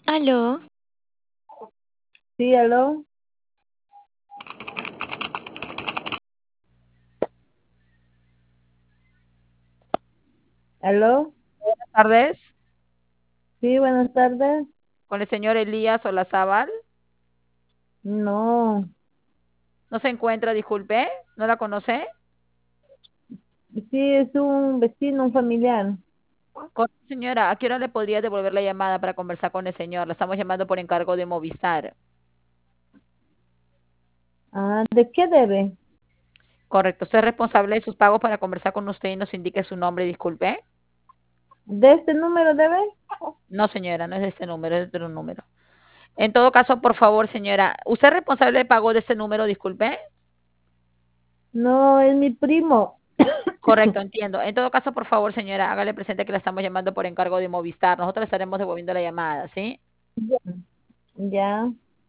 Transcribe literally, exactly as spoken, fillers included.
Aló, Sí, aló, aló, Tardes, sí, buenas tardes. con el señor Elías Olazábal. No, No se encuentra, disculpe, ¿no la conoce? sí, es un vecino, un familiar. Con- señora, ¿a qué hora le podría devolver la llamada para conversar con el señor? La estamos llamando por encargo de Movistar. Ah, ¿de qué debe? Correcto, ¿usted es responsable de sus pagos para conversar con usted y nos indique su nombre, disculpe? ¿De este número debe? No, señora, no es de este número, es de otro número. En todo caso, por favor, señora, ¿usted es responsable de pago de este número, disculpe? No, es mi primo. Correcto, entiendo. En todo caso, por favor, señora, hágale presente que la estamos llamando por encargo de Movistar. Nosotros le estaremos devolviendo la llamada, ¿sí? Ya.